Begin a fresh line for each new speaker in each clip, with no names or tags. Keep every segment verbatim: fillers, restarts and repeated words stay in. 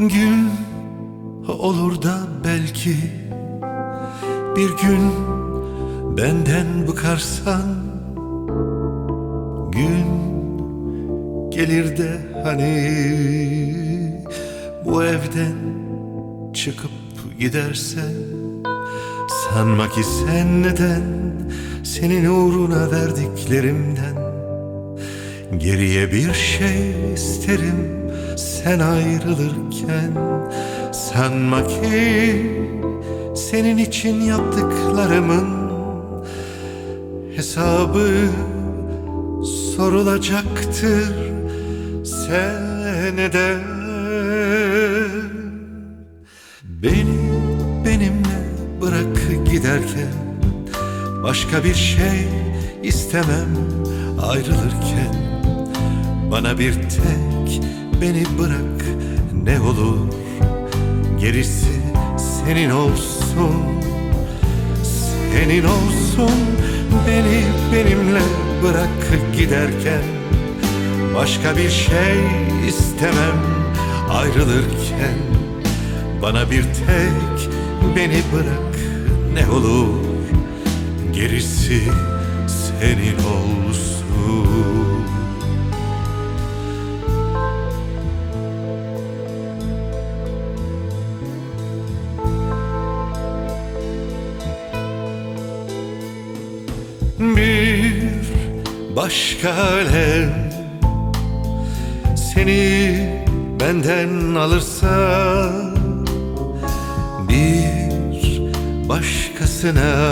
Gün olur da belki bir gün benden bıkarsan, gün gelir de hani bu evden çıkıp gidersen, sanma ki sen neden senin uğruna verdiklerimden geriye bir şey isterim sen ayrılırken. Sanma ki senin için yaptıklarımın hesabı sorulacaktır senede. Beni benimle bırak giderken, başka bir şey istemem ayrılırken. Bana bir tek beni bırak ne olur, gerisi senin olsun, senin olsun. Beni benimle bırak giderken, başka bir şey istemem ayrılırken. Bana bir tek beni bırak ne olur, gerisi senin olsun. Bir başka alem seni benden alırsa, bir başkasına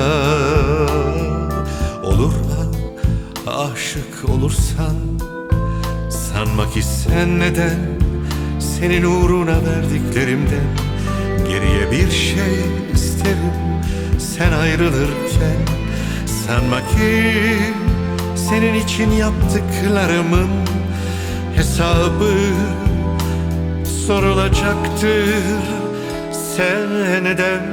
olur da aşık olursan, sanma ki sen neden senin uğruna verdiklerimden geriye bir şey isterim sen ayrılırken. Sanma ki senin için yaptıklarımın hesabı sorulacaktır seneden.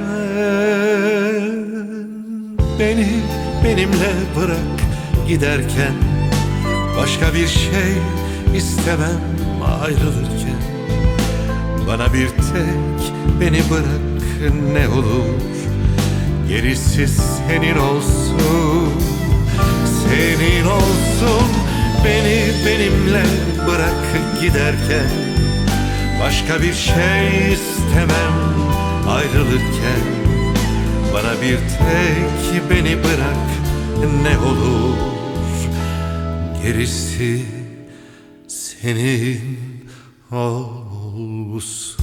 Beni benimle bırak giderken, başka bir şey istemem ayrılırken. Bana bir tek beni bırak ne olur, gerisi senin olsun, senin olsun. Beni benimle bırak giderken, başka bir şey istemem ayrılırken. Bana bir tek beni bırak ne olur, gerisi senin olsun.